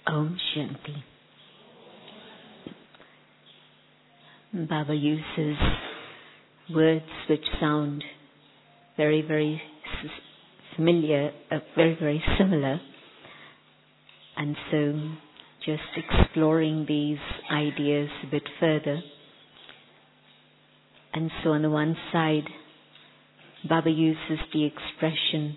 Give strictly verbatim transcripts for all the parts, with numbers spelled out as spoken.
Om Shanti. Baba uses words which sound very, very familiar, uh, very, very similar. And so just exploring these ideas a bit further. And so on the one side, Baba uses the expression,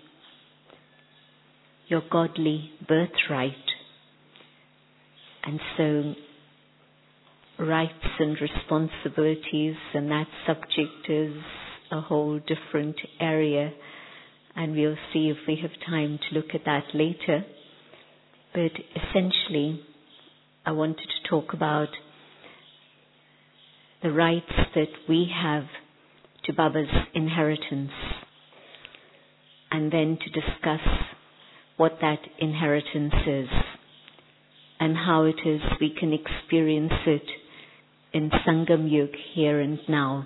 your godly birthright. And so rights and responsibilities, and that subject is a whole different area, and we'll see if we have time to look at that later. But essentially, I wanted to talk about the rights that we have to Baba's inheritance, and then to discuss what that inheritance is and how it is we can experience it in Sangam Yuga here and now.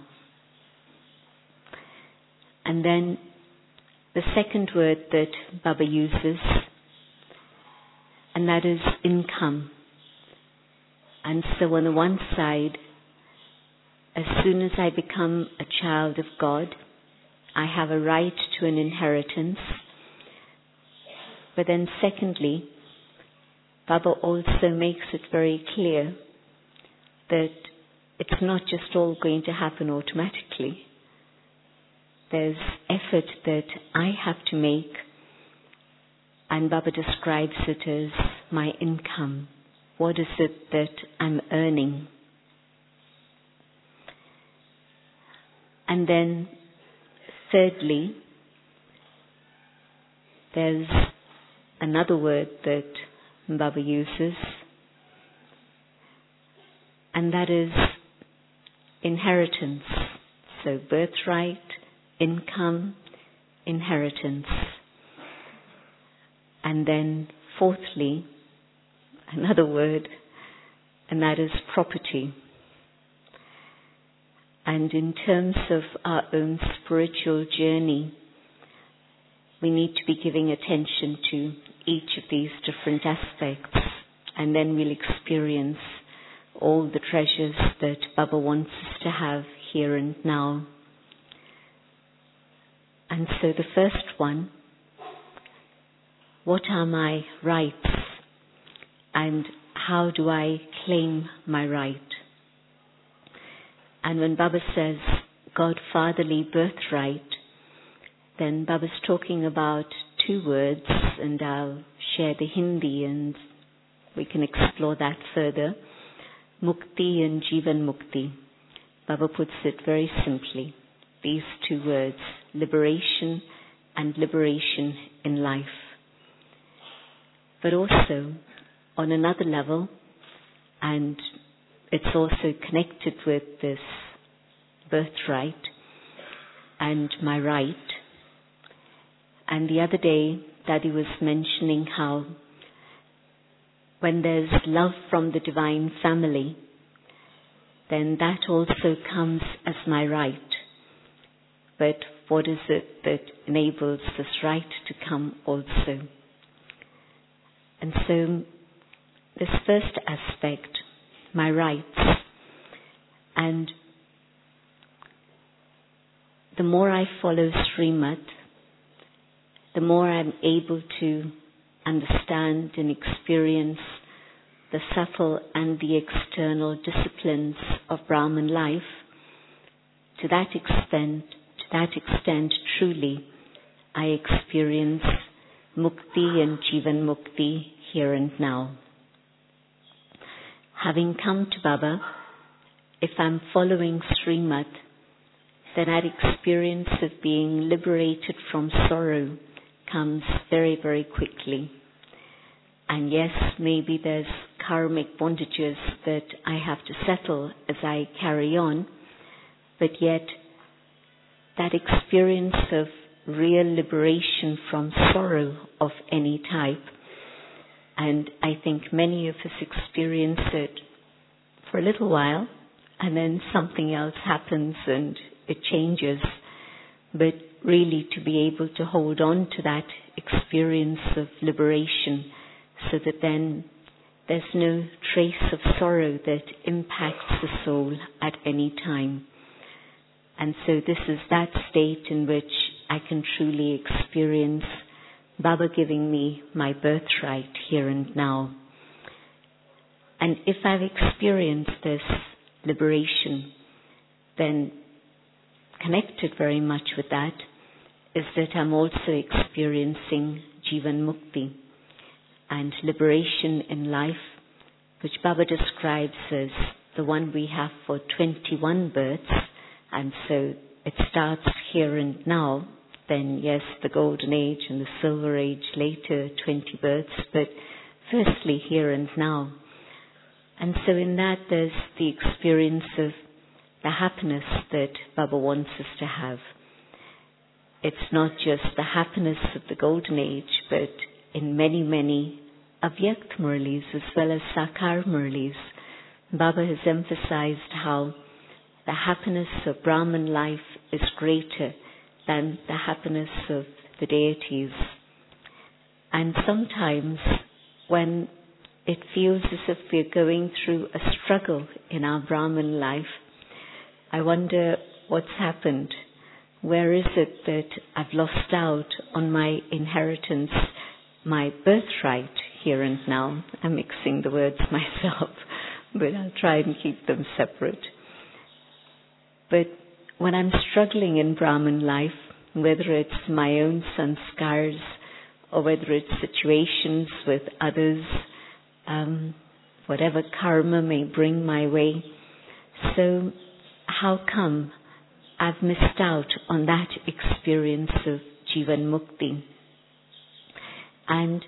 And then the second word that Baba uses, and that is income. And so on the one side, as soon as I become a child of God, I have a right to an inheritance. But then secondly, Baba also makes it very clear that it's not just all going to happen automatically. There's effort that I have to make, and Baba describes it as my income. What is it that I'm earning? And then thirdly, there's another word that Baba uses, and that is inheritance. So birthright, income, inheritance. And then fourthly, another word, and that is property. And in terms of our own spiritual journey, we need to be giving attention to each of these different aspects, and then we'll experience all the treasures that Baba wants us to have here and now. And so the first one, what are my rights, and how do I claim my right? And when Baba says God-fatherly birthright, then Baba's talking about two words, and I'll share the Hindi and we can explore that further. Mukti and Jivan Mukti. Baba puts it very simply. These two words, liberation and liberation in life. But also, on another level, and it's also connected with this birthright and my right. And the other day, Daddy was mentioning how when there's love from the divine family, then that also comes as my right. But what is it that enables this right to come also? And so, this first aspect, my rights, and the more I follow Srimad, the more I'm able to understand and experience the subtle and the external disciplines of Brahman life. To that extent, to that extent, truly, I experience Mukti and Jivan Mukti here and now. Having come to Baba, if I'm following Srimad, then that experience of being liberated from sorrow comes very, very quickly. And yes, maybe there's karmic bondages that I have to settle as I carry on, but yet that experience of real liberation from sorrow of any type, and I think many of us experience it for a little while, and then something else happens and it changes, but really to be able to hold on to that experience of liberation so that then there's no trace of sorrow that impacts the soul at any time. And so this is that state in which I can truly experience Baba giving me my birthright here and now. And if I've experienced this liberation, then connected very much with that is that I'm also experiencing Jivan Mukti and liberation in life, which Baba describes as the one we have for twenty-one births. And so it starts here and now, then yes, the golden age and the silver age later, twenty births, but firstly here and now. And so in that there's the experience of the happiness that Baba wants us to have. It's not just the happiness of the golden age, but in many, many Avyakt Murlis as well as Sakar Murlis, Baba has emphasized how the happiness of Brahman life is greater than the happiness of the deities. And sometimes when it feels as if we're going through a struggle in our Brahman life, I wonder what's happened. Where is it that I've lost out on my inheritance, my birthright here and now? I'm mixing the words myself, but I'll try and keep them separate. But when I'm struggling in Brahman life, whether it's my own sanskars or whether it's situations with others, um, whatever karma may bring my way, so how come I've missed out on that experience of Jivan Mukti? And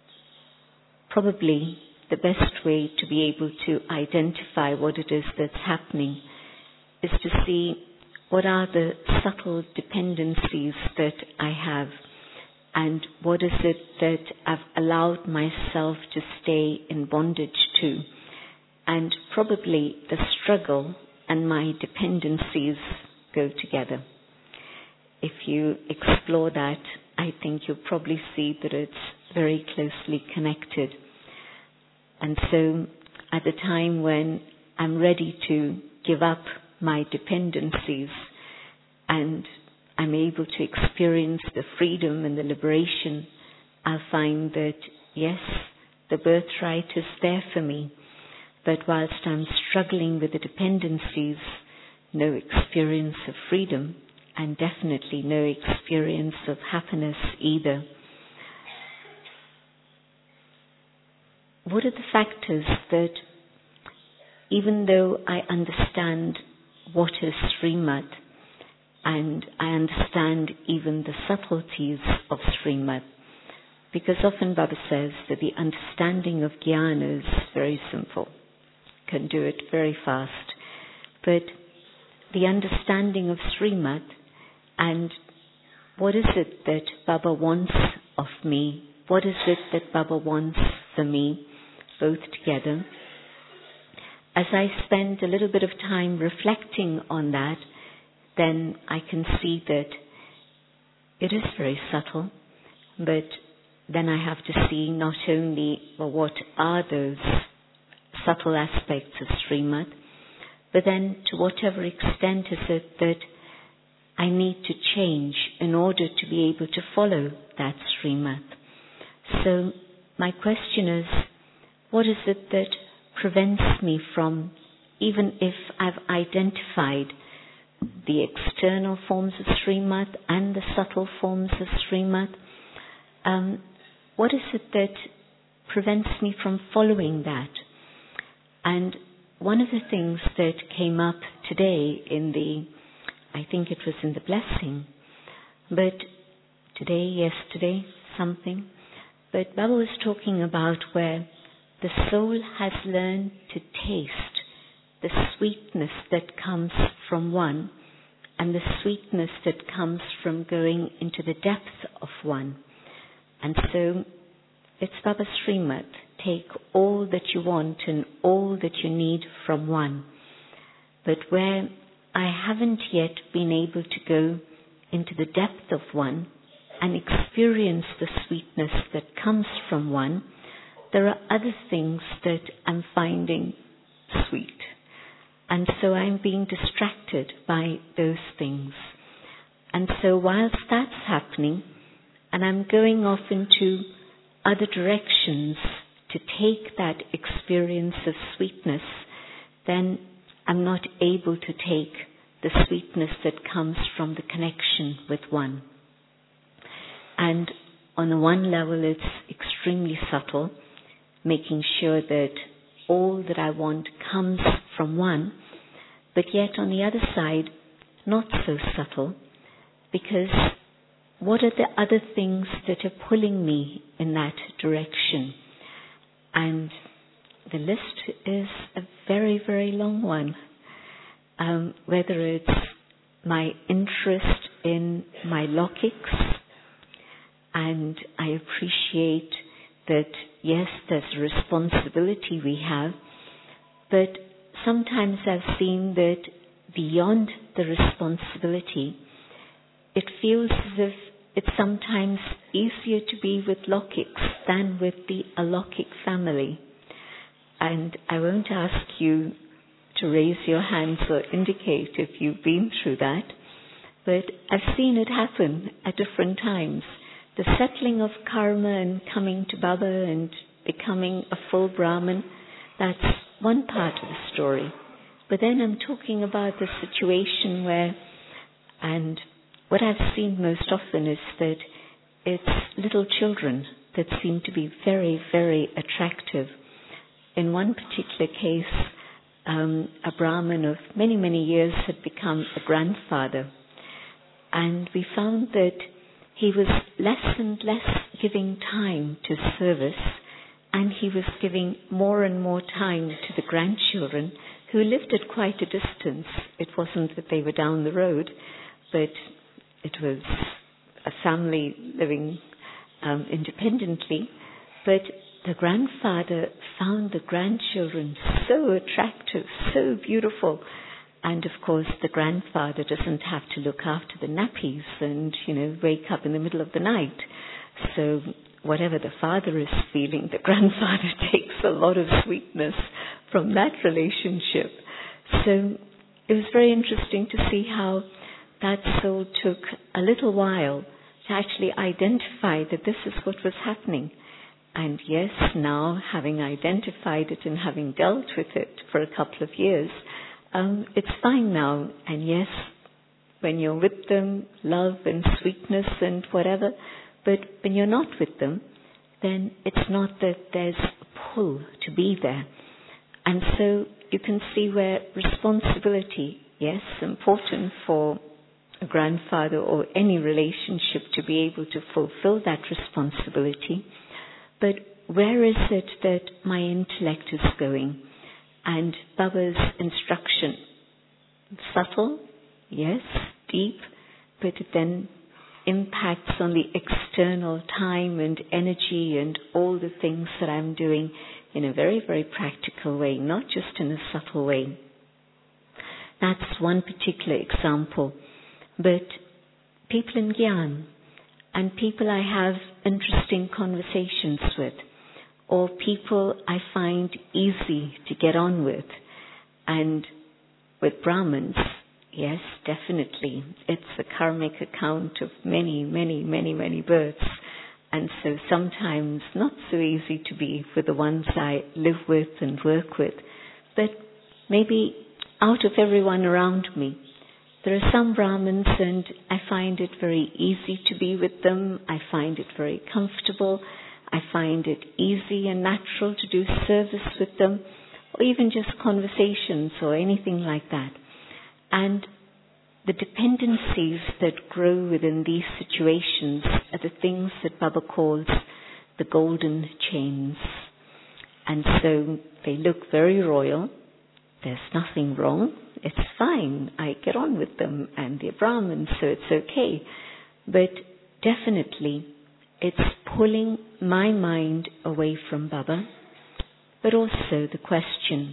probably the best way to be able to identify what it is that's happening is to see what are the subtle dependencies that I have, and what is it that I've allowed myself to stay in bondage to. And probably the struggle and my dependencies go together. If you explore that, I think you'll probably see that it's very closely connected. And so at the time when I'm ready to give up my dependencies and I'm able to experience the freedom and the liberation, I'll find that yes, the birthright is there for me, but whilst I'm struggling with the dependencies, no experience of freedom and definitely no experience of happiness either. What are the factors that, even though I understand what is Srimad and I understand even the subtleties of Srimad, because often Baba says that the understanding of Jnana is very simple, can do it very fast, but the understanding of Srimad and what is it that Baba wants of me, what is it that Baba wants for me, both together. As I spend a little bit of time reflecting on that, then I can see that it is very subtle, but then I have to see not only, well, what are those subtle aspects of Srimad, but then to whatever extent is it that I need to change in order to be able to follow that Srimad. So my question is, what is it that prevents me from, even if I've identified the external forms of Srimad and the subtle forms of Srimad, um, what is it that prevents me from following that? And one of the things that came up today in the, I think it was in the blessing, but today, yesterday, something, but Baba was talking about where the soul has learned to taste the sweetness that comes from one and the sweetness that comes from going into the depth of one. And so it's Baba's Srimad. Take all that you want and all that you need from one. But where I haven't yet been able to go into the depth of one and experience the sweetness that comes from one, there are other things that I'm finding sweet. And so I'm being distracted by those things. And so whilst that's happening, and I'm going off into other directions to take that experience of sweetness, then I'm not able to take the sweetness that comes from the connection with one. And on the one level, it's extremely subtle, making sure that all that I want comes from one, but yet on the other side, not so subtle, because what are the other things that are pulling me in that direction? And the list is a very, very long one. Um, whether it's my interest in my logics, and I appreciate that, yes, there's a responsibility we have, but sometimes I've seen that beyond the responsibility, it feels as if it's sometimes easier to be with logics than with the alogic family. And I won't ask you to raise your hands or indicate if you've been through that, but I've seen it happen at different times. The settling of karma and coming to Baba and becoming a full Brahmin, that's one part of the story. But then I'm talking about the situation where, and what I've seen most often is that it's little children that seem to be very, very attractive. In one particular case, um, a Brahmin of many, many years had become a grandfather. And we found that he was less and less giving time to service, and he was giving more and more time to the grandchildren, who lived at quite a distance. It wasn't that they were down the road, but it was a family living um, independently. But the grandfather found the grandchildren so attractive, so beautiful. And of course, the grandfather doesn't have to look after the nappies and, you know, wake up in the middle of the night. So whatever the father is feeling, the grandfather takes a lot of sweetness from that relationship. So it was very interesting to see how that soul took a little while to actually identify that this is what was happening. And yes, now having identified it and having dealt with it for a couple of years, um, it's fine now. And yes, when you're with them, love and sweetness and whatever, but when you're not with them, then it's not that there's a pull to be there. And so you can see where responsibility, yes, important for a grandfather or any relationship to be able to fulfill that responsibility. But where is it that my intellect is going? And Baba's instruction, subtle, yes, deep, but it then impacts on the external time and energy and all the things that I'm doing in a very, very practical way, not just in a subtle way. That's one particular example. But people in Gyan and people I have interesting conversations with, or people I find easy to get on with, and with Brahmins, yes, definitely. It's a karmic account of many, many, many, many births. And so sometimes not so easy to be with the ones I live with and work with. But maybe out of everyone around me, there are some Brahmins and I find it very easy to be with them. I find it very comfortable. I find it easy and natural to do service with them, or even just conversations or anything like that. And the dependencies that grow within these situations are the things that Baba calls the golden chains. And so they look very royal. There's nothing wrong. It's fine. I get on with them and they're Brahmins, so it's okay. But definitely it's pulling my mind away from Baba. But also the question,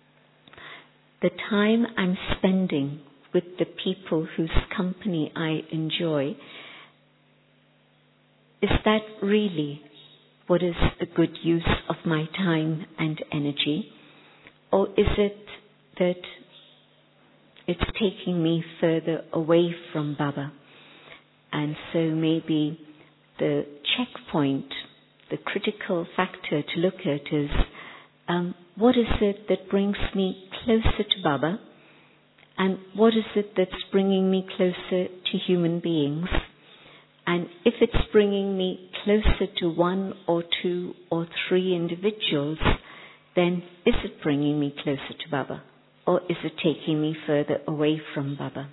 the time I'm spending with the people whose company I enjoy, is that really what is the good use of my time and energy? Or is it that it's taking me further away from Baba? And so maybe the checkpoint, the critical factor to look at is, um, what is it that brings me closer to Baba? And what is it that's bringing me closer to human beings? And if it's bringing me closer to one or two or three individuals, then is it bringing me closer to Baba? Or is it taking me further away from Baba?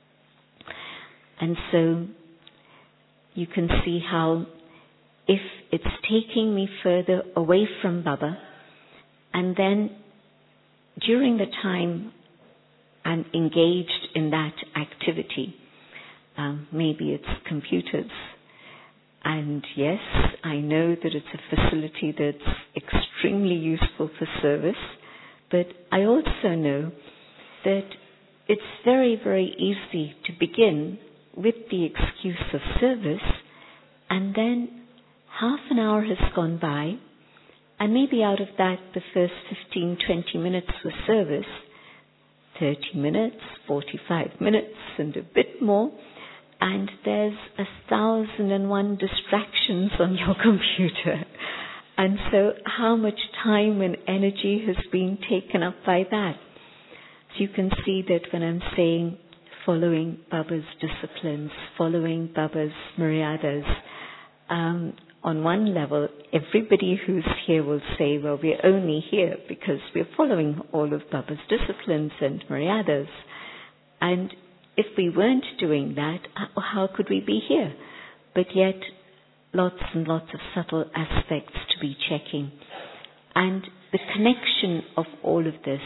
And so you can see how if it's taking me further away from Baba, and then during the time I'm engaged in that activity, um, maybe it's computers, and yes, I know that it's a facility that's extremely useful for service, but I also know that it's very, very easy to begin with the excuse of service, and then half an hour has gone by, and maybe out of that the first fifteen, twenty minutes was service, thirty minutes, forty-five minutes, and a bit more, and there's a thousand and one distractions on your computer. And so how much time and energy has been taken up by that? So you can see that when I'm saying following Baba's disciplines, following Baba's Maryadas, um, on one level, everybody who's here will say, well, we're only here because we're following all of Baba's disciplines and Maryadas. And if we weren't doing that, how could we be here? But yet, lots and lots of subtle aspects to be checking. And the connection of all of this,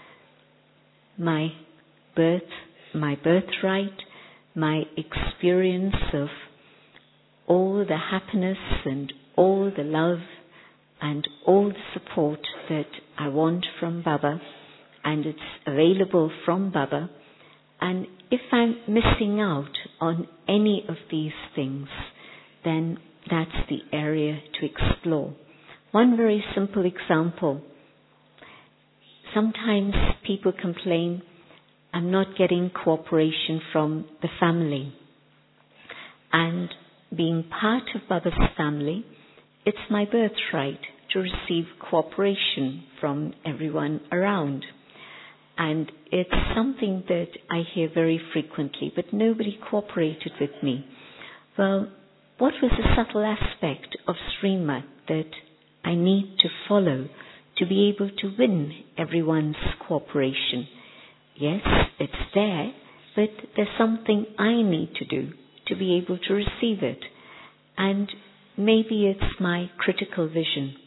my birth, my birthright, my experience of all the happiness and all the love and all the support that I want from Baba, and it's available from Baba. And if I'm missing out on any of these things, then that's the area to explore. One very simple example. Sometimes people complain, I'm not getting cooperation from the family. And being part of Baba's family, it's my birthright to receive cooperation from everyone around. And it's something that I hear very frequently, but nobody cooperated with me. Well, what was the subtle aspect of Srimad that I need to follow to be able to win everyone's cooperation? Yes, it's there, but there's something I need to do to be able to receive it. And maybe it's my critical vision.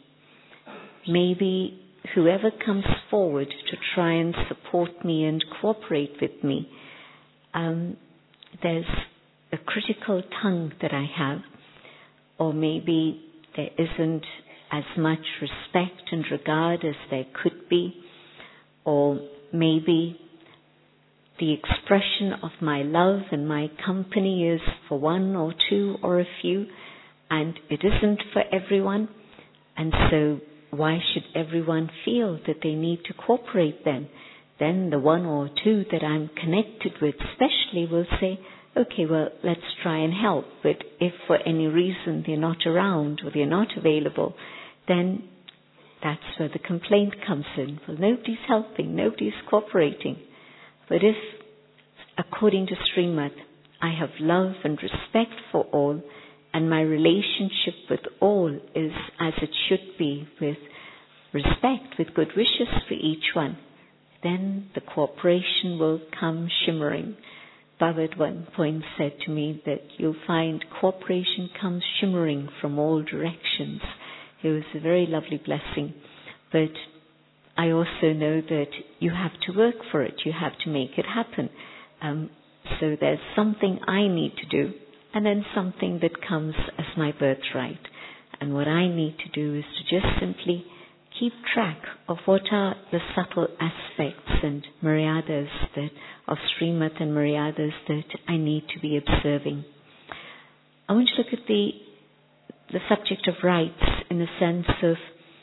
Maybe whoever comes forward to try and support me and cooperate with me, um, there's a critical tongue that I have, or maybe there isn't as much respect and regard as there could be, or maybe the expression of my love and my company is for one or two or a few, and it isn't for everyone. And so why should everyone feel that they need to cooperate then? Then the one or two that I'm connected with especially will say, okay, well, let's try and help. But if for any reason they're not around or they're not available, then that's where the complaint comes in. Well, nobody's helping, nobody's cooperating. But if, according to Srimad, I have love and respect for all, and my relationship with all is as it should be, with respect, with good wishes for each one, then the cooperation will come shimmering. Baba at one point said to me that you'll find cooperation comes shimmering from all directions. It was a very lovely blessing. But I also know that you have to work for it. You have to make it happen. Um, so there's something I need to do, and then something that comes as my birthright. And what I need to do is to just simply keep track of what are the subtle aspects and Maryadas that, of Srimad and Maryadas that I need to be observing. I want to look at the the subject of rights in the sense of,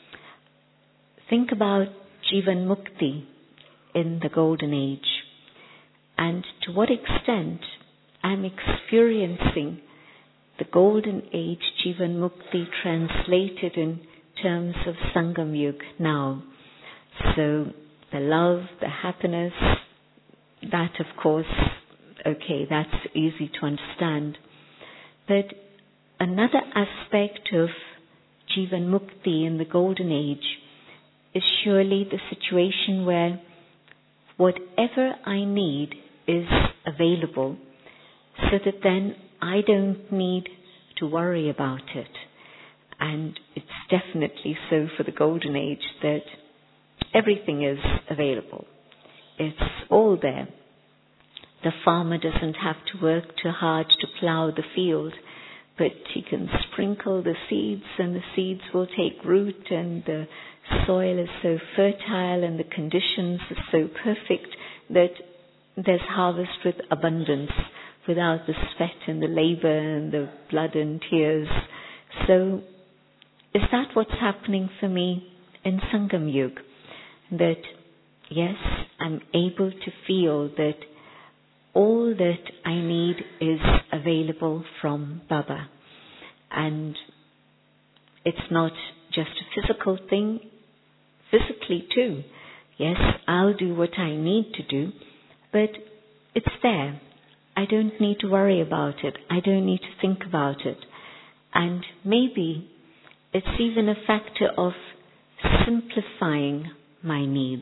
think about Jivan Mukti in the Golden Age, and to what extent I'm experiencing the Golden Age Jivan Mukti translated in terms of Sangam Yuga now. So the love, the happiness, that of course, okay, that's easy to understand. But another aspect of Jivan Mukti in the Golden Age is surely the situation where whatever I need is available, so that then I don't need to worry about it. And it's definitely so for the Golden Age that everything is available. It's all there. The farmer doesn't have to work too hard to plough the field, but he can sprinkle the seeds and the seeds will take root, and the soil is so fertile and the conditions are so perfect that there's harvest with abundance without the sweat and the labor and the blood and tears. So is that what's happening for me in Sangam Yuga? That yes, I'm able to feel that all that I need is available from Baba. And it's not just a physical thing, physically too. Yes, I'll do what I need to do, but it's there. I don't need to worry about it. I don't need to think about it. And maybe it's even a factor of simplifying my needs.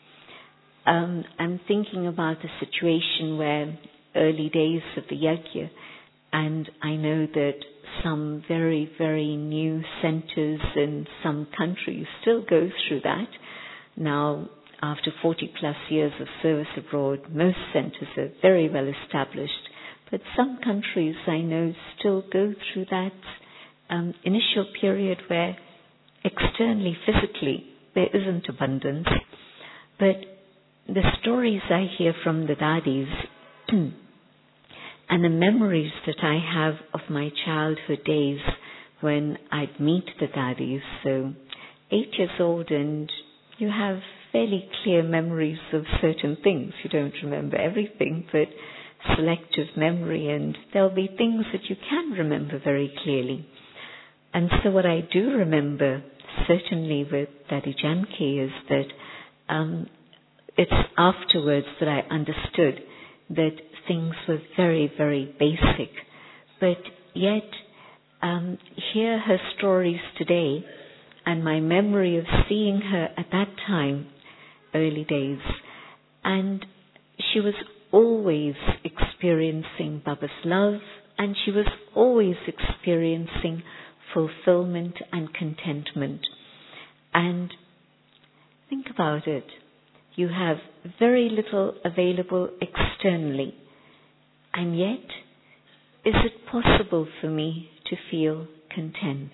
Um, I'm thinking about a situation where early days of the Yajna, and I know that some very, very new centers in some countries still go through that. Now, after forty plus years of service abroad, most centers are very well established, but some countries I know still go through that um, initial period where externally, physically, there isn't abundance. But the stories I hear from the daddies and the memories that I have of my childhood days when I'd meet the daddies, so eight years old and you have fairly clear memories of certain things. You don't remember everything, but selective memory, and there'll be things that you can remember very clearly. And so what I do remember, certainly with Daddy Janki, is that um, it's afterwards that I understood that things were very, very basic. But yet, um, hear her stories today, and my memory of seeing her at that time, early days, and she was always experiencing Baba's love, and she was always experiencing fulfillment and contentment. And think about it. You have very little available externally, and yet, is it possible for me to feel content?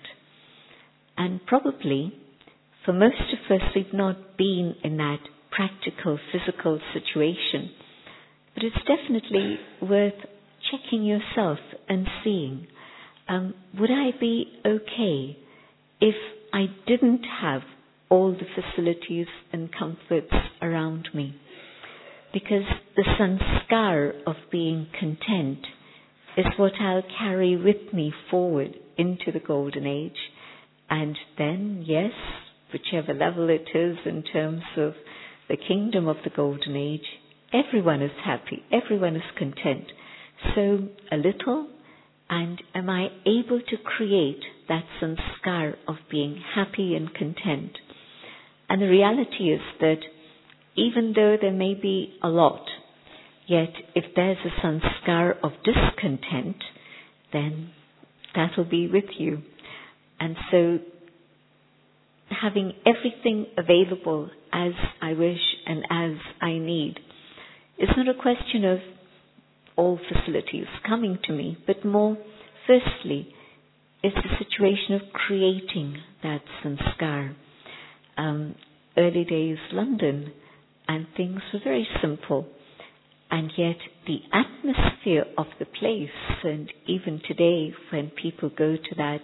And probably, for most of us, we've not been in that practical, physical situation. But it's definitely worth checking yourself and seeing, um, would I be okay if I didn't have all the facilities and comforts around me? Because the sanskar of being content is what I'll carry with me forward into the Golden Age. And then, yes, whichever level it is in terms of the kingdom of the Golden Age, everyone is happy, everyone is content. So a little, and am I able to create that sanskar of being happy and content? And the reality is that even though there may be a lot, yet if there's a sanskar of discontent, then that will be with you. And so having everything available as I wish and as I need is not a question of all facilities coming to me, but more, firstly, it's a situation of creating that sanskar. Um, early days London, and things were very simple, and yet the atmosphere of the place, and even today when people go to that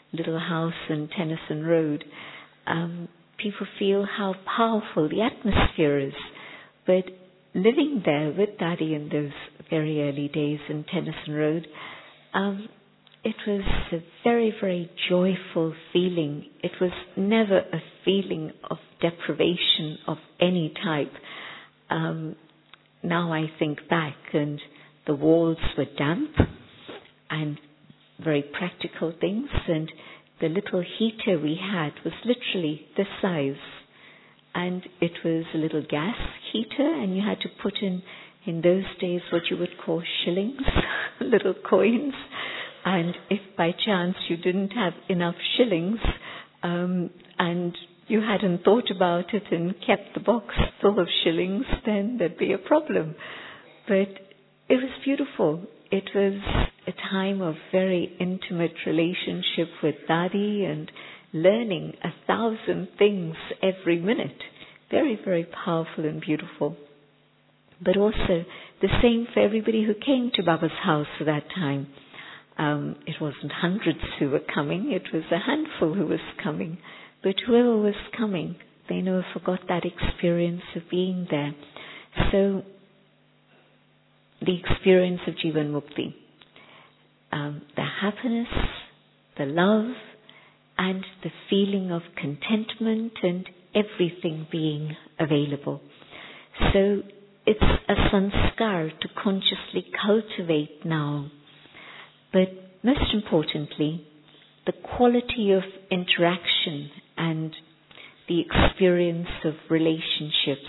little house in Tennyson Road, um, people feel how powerful the atmosphere is. But living there with Daddy in those very early days in Tennyson Road, um, it was a very, very joyful feeling. It was never a feeling of deprivation of any type. Um, now I think back, and the walls were damp and very practical things, and the little heater we had was literally this size, and it was a little gas heater, and you had to put in, in those days, what you would call shillings, little coins, and if by chance you didn't have enough shillings, um, and you hadn't thought about it and kept the box full of shillings, then there'd be a problem. But it was beautiful. It was a time of very intimate relationship with Daddy and learning a thousand things every minute. Very, very powerful and beautiful. But also the same for everybody who came to Baba's house at that time. Um, it wasn't hundreds who were coming, it was a handful who was coming. But whoever was coming, they never forgot that experience of being there. So the experience of Jivan Mukti, um, the happiness, the love, and the feeling of contentment and everything being available. So it's a sanskar to consciously cultivate now. But most importantly, the quality of interaction and the experience of relationships.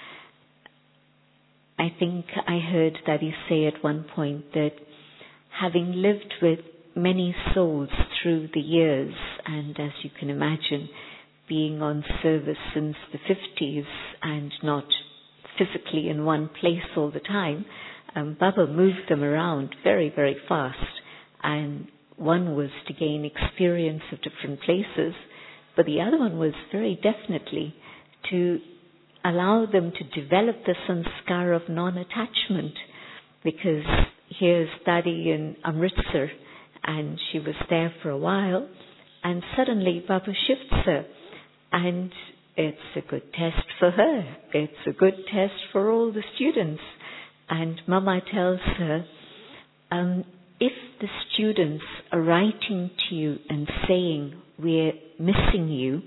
I think I heard Daddy say at one point that having lived with many souls through the years, and as you can imagine, being on service since the fifties and not physically in one place all the time, um, Baba moved them around very, very fast. And one was to gain experience of different places, but the other one was very definitely to allow them to develop the sanskar of non-attachment, because here's Daddy in Amritsar, and she was there for a while, and suddenly Baba shifts her, and it's a good test for her, it's a good test for all the students. And Mama tells her, um, if the students are writing to you and saying, we're missing you,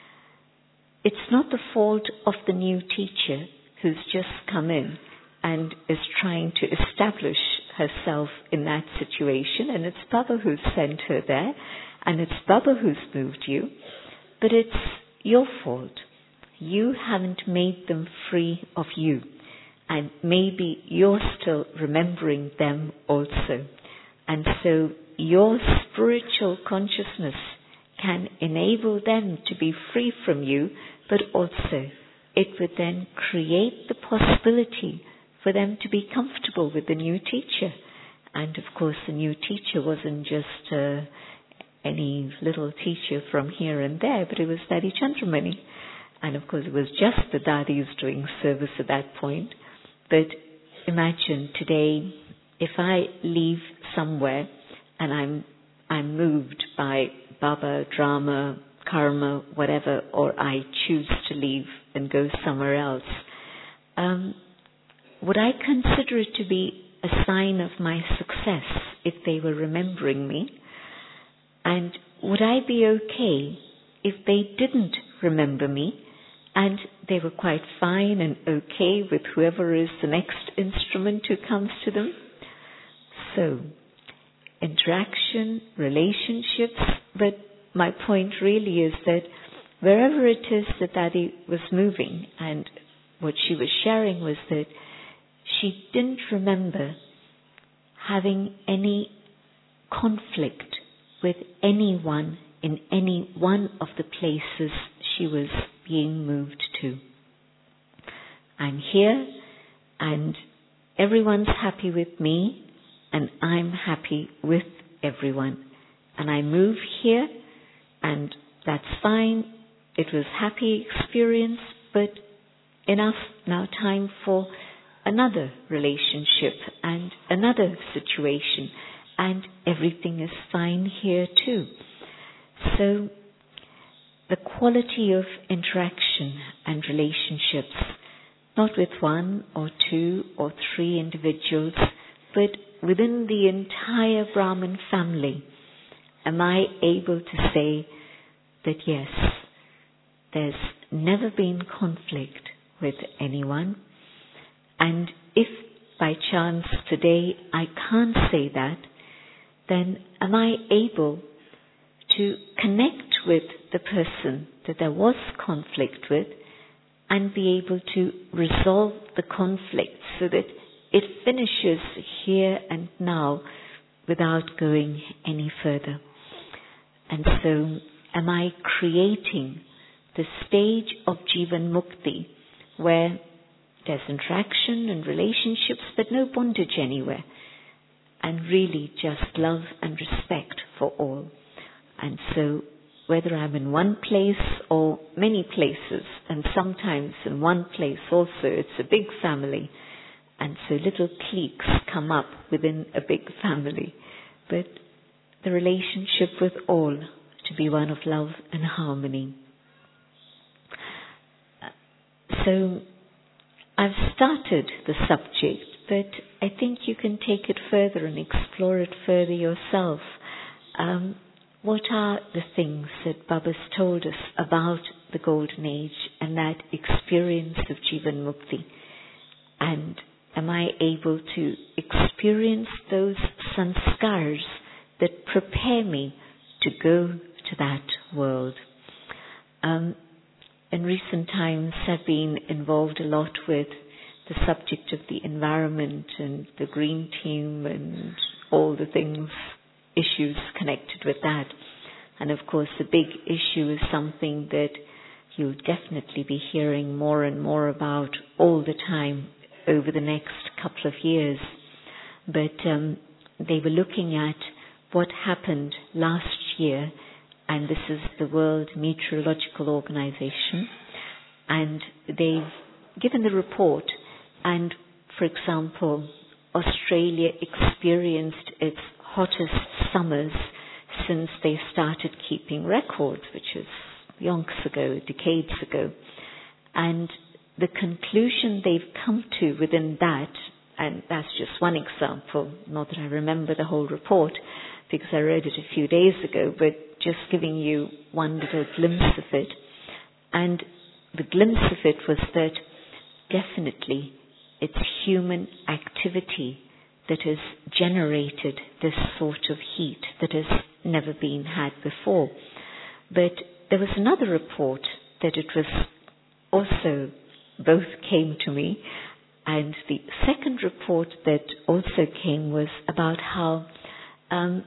it's not the fault of the new teacher who's just come in and is trying to establish herself in that situation, and it's Baba who's sent her there, and it's Baba who's moved you, but it's your fault. You haven't made them free of you, and maybe you're still remembering them also. And so your spiritual consciousness can enable them to be free from you, but also it would then create the possibility for them to be comfortable with the new teacher. And of course the new teacher wasn't just uh, any little teacher from here and there, but it was Daddy Chandramani. And of course it was just the Daddies doing service at that point. But imagine today, if I leave somewhere and I'm I'm moved by Baba, drama, karma, whatever, or I choose to leave and go somewhere else, um, would I consider it to be a sign of my success if they were remembering me? And would I be okay if they didn't remember me and they were quite fine and okay with whoever is the next instrument who comes to them? So, interaction, relationships, but my point really is that wherever it is that Daddy was moving, and what she was sharing was that she didn't remember having any conflict with anyone in any one of the places she was being moved to. I'm here, and everyone's happy with me, and I'm happy with everyone. And I move here, and that's fine. It was happy experience, but enough now time for another relationship and another situation, and everything is fine here too. So the quality of interaction and relationships, not with one or two or three individuals, but within the entire Brahman family, am I able to say that yes, there's never been conflict with anyone, and if by chance today I can't say that, then am I able to connect with the person that there was conflict with and be able to resolve the conflict so that it finishes here and now without going any further? And so am I creating the stage of Jivan Mukti where there's interaction and relationships but no bondage anywhere, and really just love and respect for all? And so whether I'm in one place or many places, and sometimes in one place also it's a big family, and so little cliques come up within a big family, but the relationship with all to be one of love and harmony. So I've started the subject, but I think you can take it further and explore it further yourself. Um, what are the things that Baba's told us about the Golden Age and that experience of Jivan Mukti? And am I able to experience those sanskars that prepare me to go to that world? Um, in recent times I've been involved a lot with the subject of the environment and the green team and all the things, issues connected with that. And of course the big issue is something that you'll definitely be hearing more and more about all the time over the next couple of years. But um, they were looking at what happened last year, and this is the World Meteorological Organization, and they've given the report, and for example, Australia experienced its hottest summers since they started keeping records, which is yonks ago, decades ago. And the conclusion they've come to within that, and that's just one example, not that I remember the whole report because I read it a few days ago, but just giving you one little glimpse of it. And the glimpse of it was that definitely it's human activity that has generated this sort of heat that has never been had before. But there was another report that it was also, both came to me, and the second report that also came was about how um,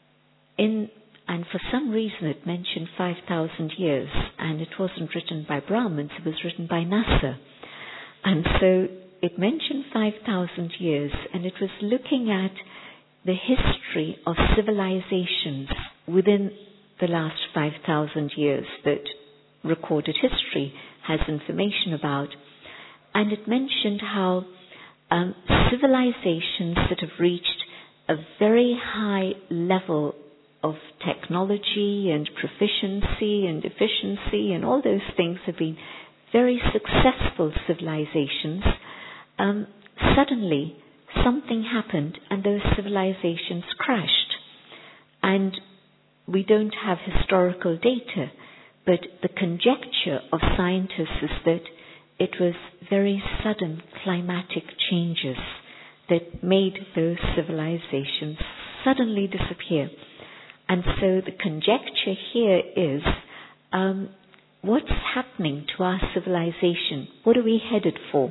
in, and for some reason it mentioned five thousand years, and it wasn't written by Brahmins, it was written by NASA. And so it mentioned five thousand years, and it was looking at the history of civilizations within the last five thousand years that recorded history has information about. And it mentioned how um, civilizations that have reached a very high level of technology and proficiency and efficiency and all those things have been very successful civilizations. Um, suddenly something happened and those civilizations crashed. And we don't have historical data, but the conjecture of scientists is that it was very sudden climatic changes that made those civilizations suddenly disappear. And so the conjecture here is, um, what's happening to our civilization? What are we headed for?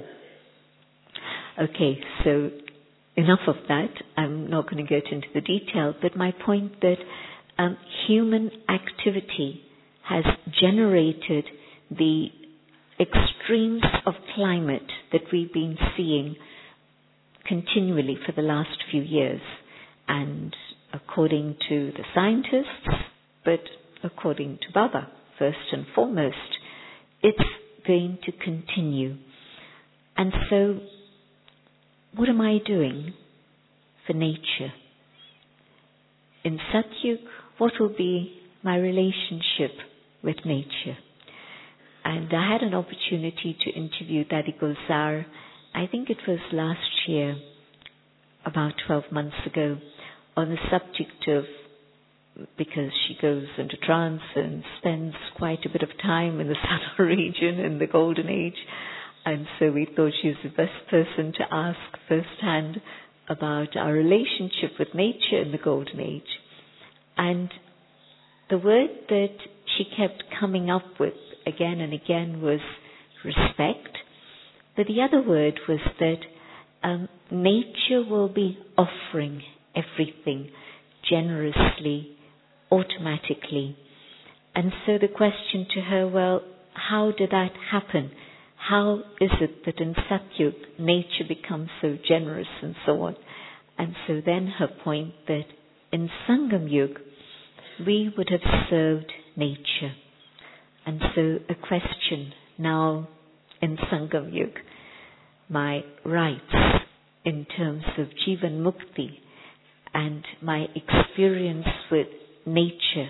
Okay, so enough of that. I'm not going to get into the detail, but my point that um, human activity has generated the extremes of climate that we've been seeing continually for the last few years. And according to the scientists, but according to Baba, first and foremost, it's going to continue. And so, what am I doing for nature? In Satyug, what will be my relationship with nature. And I had an opportunity to interview Dadi Gulzar, I think it was last year, about twelve months ago, on the subject of, because she goes into trance and spends quite a bit of time in the Southern region in the Golden Age. And so we thought she was the best person to ask firsthand about our relationship with nature in the Golden Age. And the word that she kept coming up with again and again was respect. But the other word was that um, nature will be offering everything generously, automatically. And so the question to her, well, how did that happen? How is it that in Satyug nature becomes so generous and so on? And so then her point that in Sangam Yuga we would have served nature. And so a question now in Sangam Yuga, my rights in terms of Jivan Mukti and my experience with nature.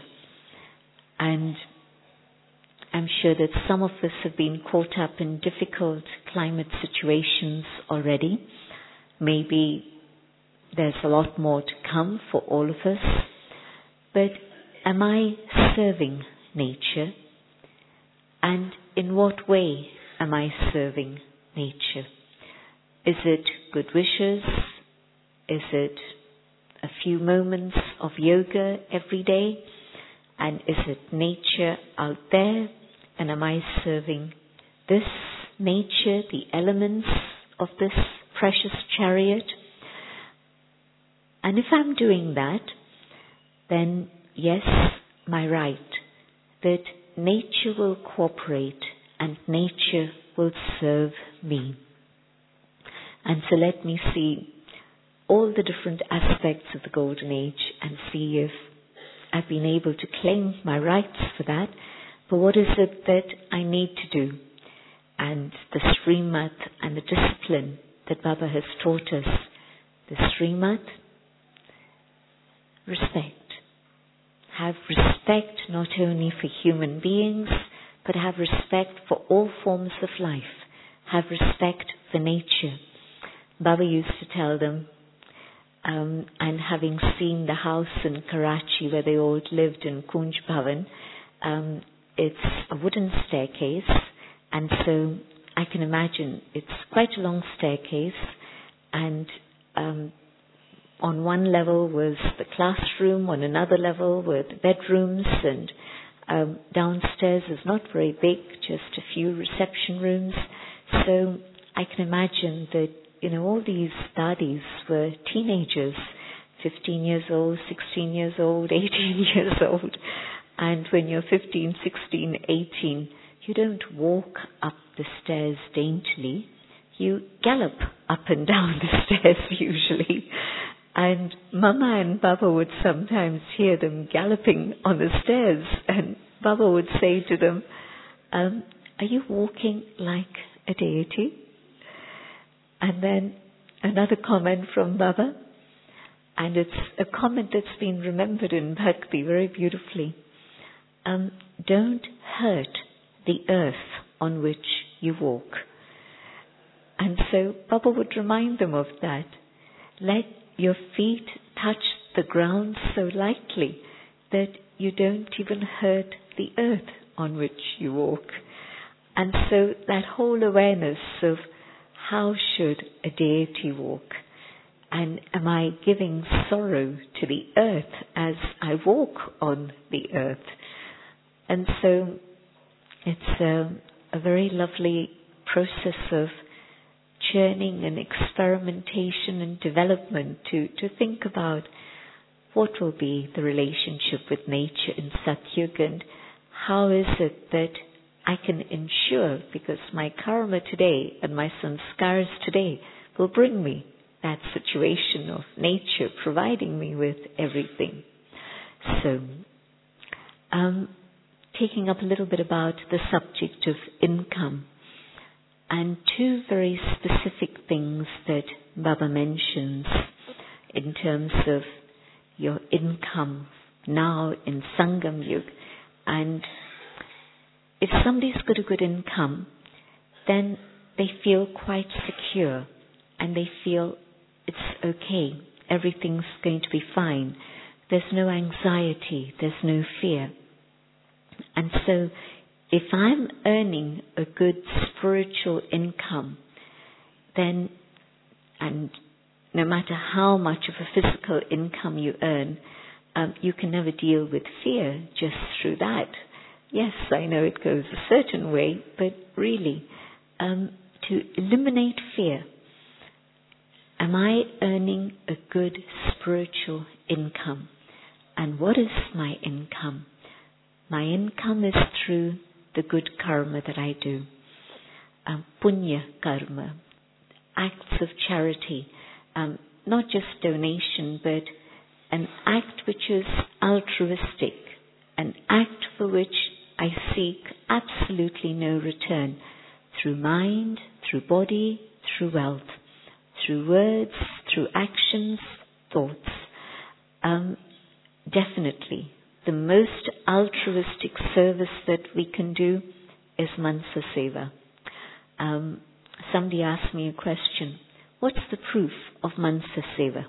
And I'm sure that some of us have been caught up in difficult climate situations already. Maybe there's a lot more to come for all of us. But am I serving nature? And in what way am I serving nature? Is it good wishes? Is it a few moments of yoga every day? And is it nature out there? And am I serving this nature, the elements of this precious chariot? And if I'm doing that, then yes, my right, that nature will cooperate and nature will serve me. And so let me see all the different aspects of the Golden Age and see if I've been able to claim my rights for that. But what is it that I need to do? And the Srimad and the discipline that Baba has taught us. The Srimad, respect. Have respect not only for human beings, but have respect for all forms of life. Have respect for nature. Baba used to tell them, um, and having seen the house in Karachi where they all lived in Kunj Bhavan, um, it's a wooden staircase, and so I can imagine it's quite a long staircase, and um, on one level was the classroom, on another level were the bedrooms, and um, downstairs is not very big, just a few reception rooms. So I can imagine that, you know, all these dadis were teenagers, fifteen years old, sixteen years old, eighteen years old. And when you're fifteen, sixteen, eighteen, you don't walk up the stairs daintily. You gallop up and down the stairs usually. And Mama and Baba would sometimes hear them galloping on the stairs, and Baba would say to them, um, are you walking like a deity? And then another comment from Baba, and it's a comment that's been remembered in Bhakti very beautifully. Um, don't hurt the earth on which you walk. And so Baba would remind them of that. Let your feet touch the ground so lightly that you don't even hurt the earth on which you walk. And so that whole awareness of how should a deity walk, and am I giving sorrow to the earth as I walk on the earth? And so it's a, a very lovely process of churning and experimentation and development to, to think about what will be the relationship with nature in Satyug, and how is it that I can ensure, because my karma today and my sanskars today will bring me that situation of nature providing me with everything. So, um, taking up a little bit about the subject of income, and two very specific things that Baba mentions in terms of your income now in Sangam Yug. And if somebody's got a good income, then they feel quite secure and they feel it's okay, everything's going to be fine. There's no anxiety, there's no fear. And so if I'm earning a good spiritual income, then, and no matter how much of a physical income you earn, um, you can never deal with fear just through that. Yes, I know it goes a certain way, but really, um, to eliminate fear, am I earning a good spiritual income? And what is my income? My income is through the good karma that I do. Um, punya karma, acts of charity, um, not just donation, but an act which is altruistic, an act for which I seek absolutely no return, through mind, through body, through wealth, through words, through actions, thoughts. Um, definitely, the most altruistic service that we can do is Mansa Seva. Um, somebody asked me a question, what's the proof of Mansa Seva?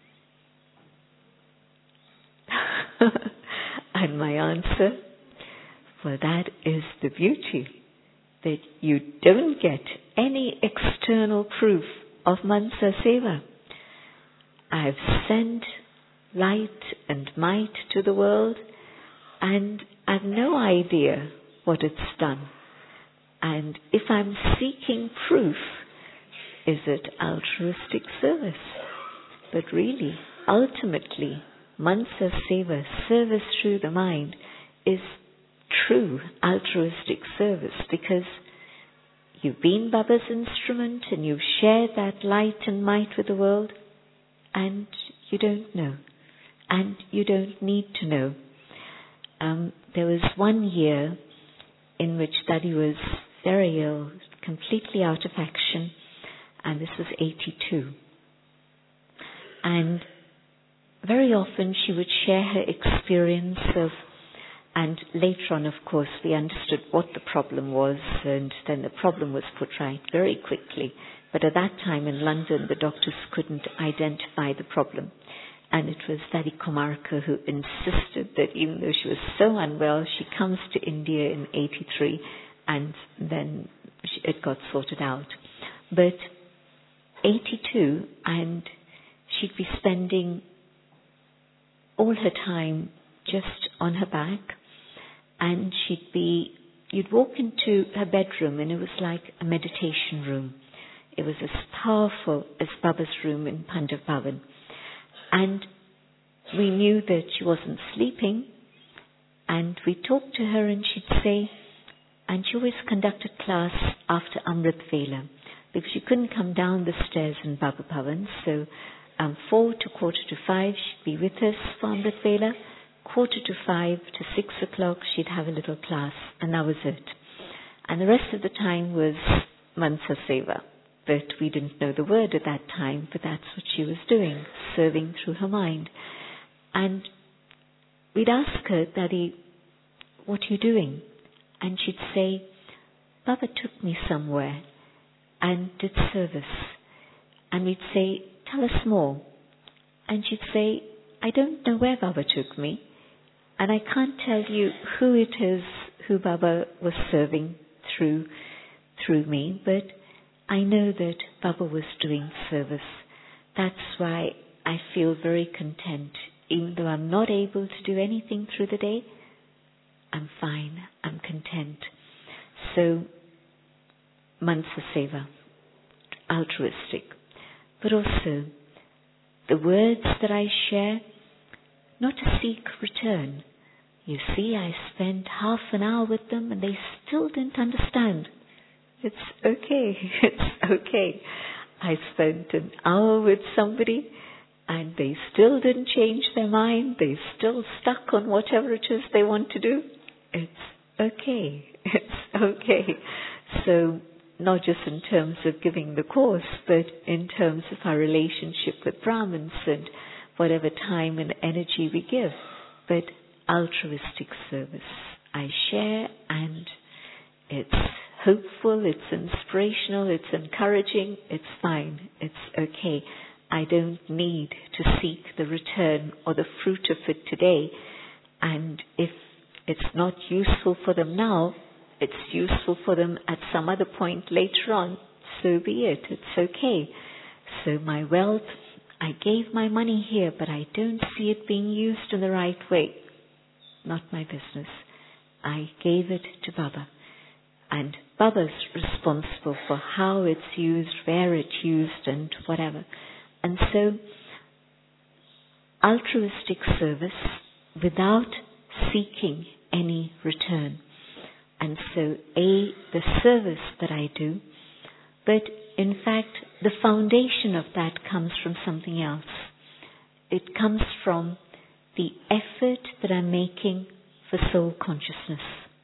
And my answer, well, that is the beauty, that you don't get any external proof of Mansa Seva. I've sent light and might to the world, and I've no idea what it's done. And if I'm seeking proof, is it altruistic service? But really, ultimately, Mansa Seva, service through the mind, is true altruistic service, because you've been Baba's instrument and you've shared that light and might with the world, and you don't know, and you don't need to know. Um, there was one year in which Daddy was very ill, completely out of action, and this was eighty-two. And very often she would share her experience of, and later on, of course, we understood what the problem was, and then the problem was put right very quickly. But at that time in London, the doctors couldn't identify the problem. And it was Daddy Komarka who insisted that even though she was so unwell, she comes to India in eighty-three, and then she, it got sorted out. But eighty-two, and she'd be spending all her time just on her back, and she'd be, you'd walk into her bedroom and it was like a meditation room. It was as powerful as Baba's room in Pandav Bhavan. And we knew that she wasn't sleeping, and we talked to her and she'd say, and she always conducted class after Amrit Vela, because she couldn't come down the stairs in Baba Bhavan, so um, four to quarter to five she'd be with us for Amrit Vela, quarter to five to six o'clock she'd have a little class, and that was it. And the rest of the time was Mansa Seva. But we didn't know the word at that time, but that's what she was doing, serving through her mind. And we'd ask her, Daddy, what are you doing? And she'd say, Baba took me somewhere and did service. And we'd say, tell us more. And she'd say, I don't know where Baba took me, and I can't tell you who it is who Baba was serving through through me, but I know that Baba was doing service. That's why I feel very content. Even though I'm not able to do anything through the day, I'm fine, I'm content. So, Mansa Seva, altruistic. But also, the words that I share, not to seek return. You see, I spent half an hour with them and they still didn't understand. It's okay, it's okay. I spent an hour with somebody and they still didn't change their mind. They still stuck on whatever it is they want to do. It's okay, it's okay. So, not just in terms of giving the course, but in terms of our relationship with Brahmins and whatever time and energy we give. but altruistic service. I share, and it's hopeful, it's inspirational, it's encouraging, it's fine, it's okay. I don't need to seek the return or the fruit of it today. And if it's not useful for them now, it's useful for them at some other point later on, so be it, it's okay. So my wealth, I gave my money here, but I don't see it being used in the right way. Not my business. I gave it to Baba. And Baba's responsible for how it's used, where it's used, and whatever. And so, altruistic service without seeking any return. And so, A, the service that I do, but in fact, the foundation of that comes from something else. It comes from the effort that I'm making for soul consciousness.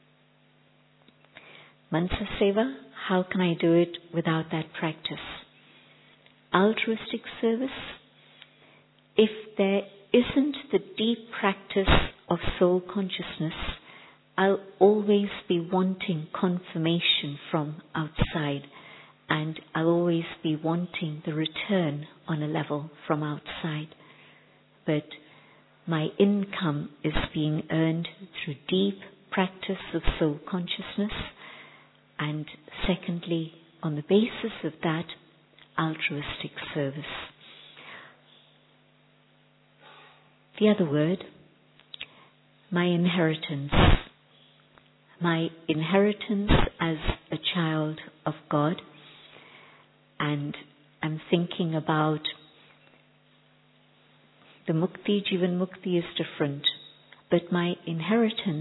Mansa Seva, how can I do it without that practice? Altruistic service, if there isn't the deep practice of soul consciousness, I'll always be wanting confirmation from outside, and I'll always be wanting the return on a level from outside. But my income is being earned through deep practice of soul consciousness, and secondly, on the basis of that, altruistic service. The other word, my inheritance. My inheritance as a child of God, and I'm thinking about the mukti, Jivan Mukti is different, but my inheritance,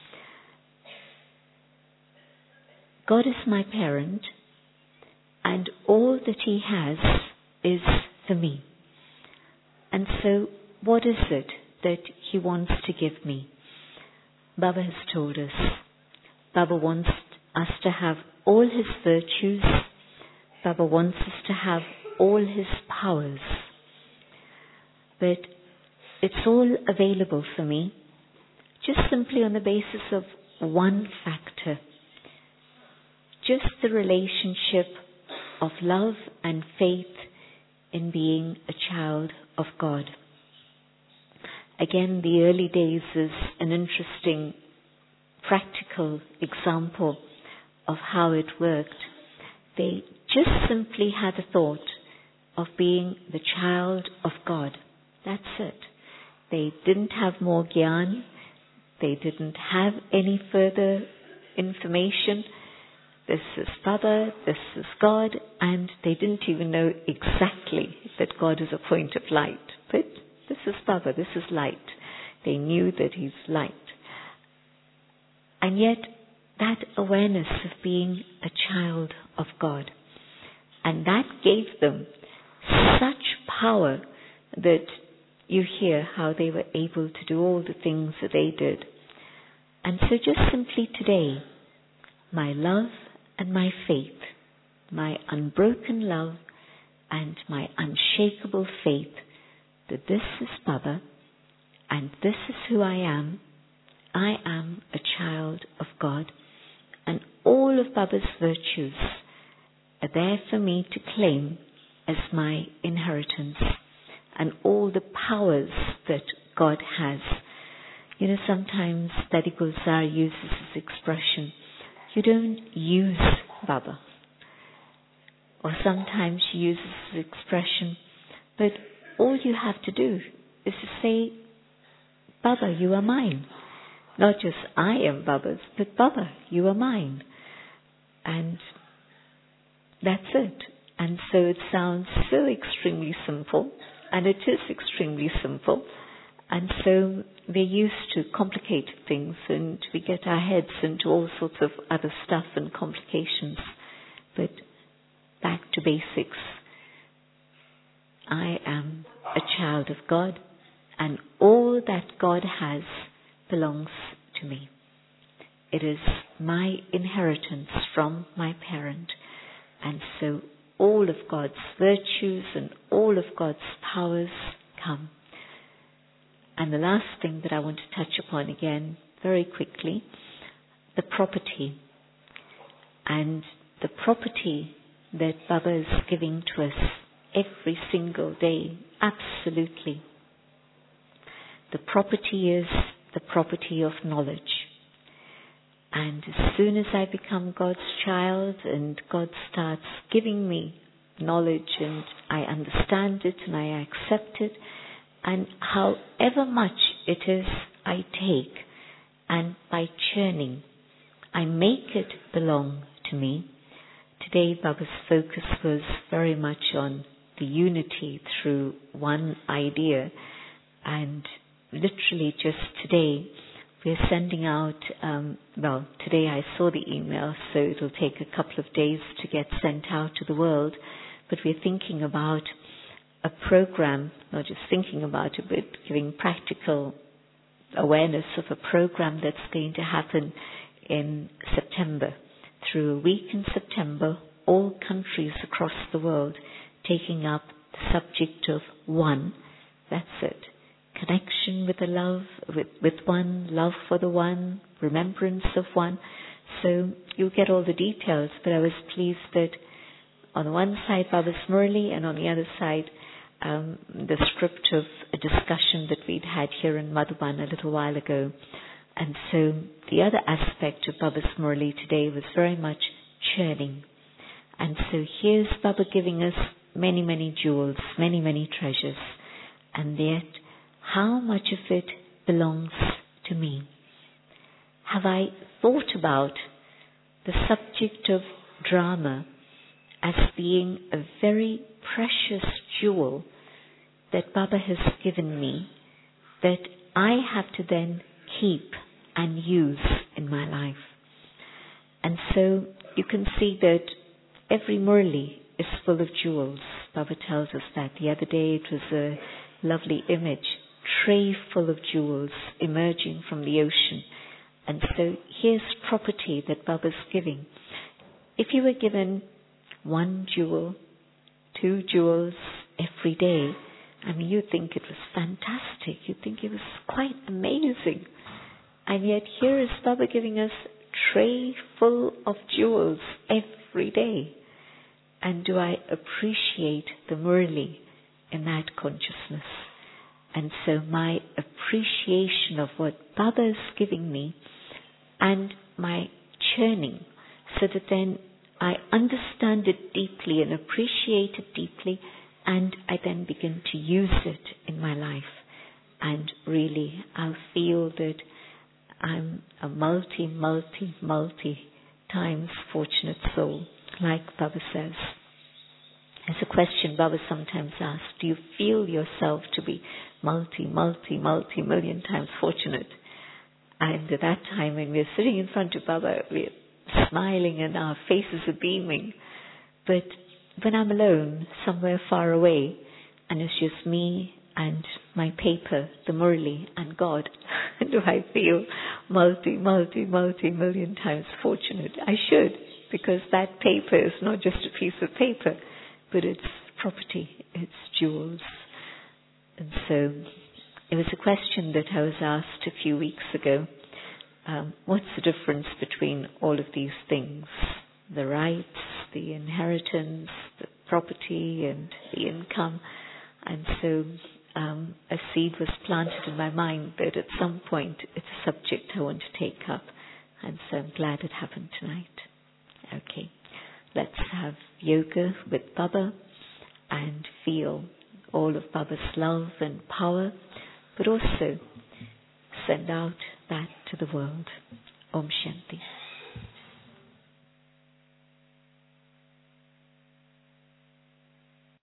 God is my parent, and all that He has is for me. And so, what is it that He wants to give me? Baba has told us, Baba wants us to have all His virtues. Baba wants us to have all His powers. But it's all available for me just simply on the basis of one factor. Just the relationship of love and faith in being a child of God. Again, the early days is an interesting practical example of how it worked. They just simply had a thought of being the child of God. That's it. They didn't have more gyan. They didn't have any further information. This is Baba, this is God, and they didn't even know exactly that God is a point of light. But this is Baba, this is light. They knew that He's light. And yet, that awareness of being a child of God, and that gave them such power that you hear how they were able to do all the things that they did. And so just simply today, my love and my faith, my unbroken love and my unshakable faith that this is Baba and this is who I am. I am a child of God, and all of Baba's virtues are there for me to claim as my inheritance, and all the powers that God has. You know, sometimes Daddy Gulzar uses this expression, you don't use Baba. Or sometimes she uses this expression, but all you have to do is to say, Baba, you are mine. Not just I am Baba's, but Baba, you are mine. And that's it. And so it sounds so extremely simple, and it is extremely simple. And so we're used to complicated things, and we get our heads into all sorts of other stuff and complications. But back to basics. I am a child of God, and all that God has belongs to me. It is my inheritance from my parent, and so all of God's virtues and all of God's powers come. And the last thing that I want to touch upon again, very quickly, the property. And the property that Baba is giving to us every single day, absolutely. The property is the property of knowledge. And as soon as I become God's child and God starts giving me knowledge and I understand it and I accept it, and however much it is I take, and by churning, I make it belong to me. Today Baba's focus was very much on the unity through one idea, and literally just today we're sending out, um, well, today I saw the email, so it'll take a couple of days to get sent out to the world, but we're thinking about a program, not just thinking about it, but giving practical awareness of a program that's going to happen in September. Through a week in September, all countries across the world taking up the subject of one. That's it. Connection with the love, with, with one, love for the one, remembrance of one. So you'll get all the details, but I was pleased that on the one side Baba's Murli, and on the other side um, the script of a discussion that we'd had here in Madhuban a little while ago. And so the other aspect of Baba's Murli today was very much churning. And so here's Baba giving us many, many jewels, many, many treasures. And yet, how much of it belongs to me? Have I thought about the subject of drama as being a very precious jewel that Baba has given me, that I have to then keep and use in my life? And so you can see that every Murli is full of jewels. Baba tells us that. The other day it was a lovely image, tray full of jewels emerging from the ocean. And so here's property that Baba's giving. If you were given one jewel, two jewels every day, I mean, you'd think it was fantastic. You'd think it was quite amazing. And yet here is Baba giving us a tray full of jewels every day. And do I appreciate the Murli in that consciousness? And so my appreciation of what Baba is giving me and my churning, so that then I understand it deeply and appreciate it deeply, and I then begin to use it in my life. And really I'll feel that I'm a multi, multi, multi times fortunate soul, like Baba says. It's a question Baba sometimes asks, do you feel yourself to be multi, multi, multi million times fortunate? And at that time when we're sitting in front of Baba, we're smiling and our faces are beaming. But when I'm alone, somewhere far away, and it's just me and my paper, the Murli, and God, do I feel multi, multi, multi million times fortunate? I should, because that paper is not just a piece of paper, but it's property, it's jewels. And so it was a question that I was asked a few weeks ago. Um, what's the difference between all of these things? The rights, the inheritance, the property and the income. And so um, a seed was planted in my mind that at some point it's a subject I want to take up. And so I'm glad it happened tonight. Okay, let's have yoga with Baba and feel all of Baba's love and power, but also send out that to the world. Om Shanti.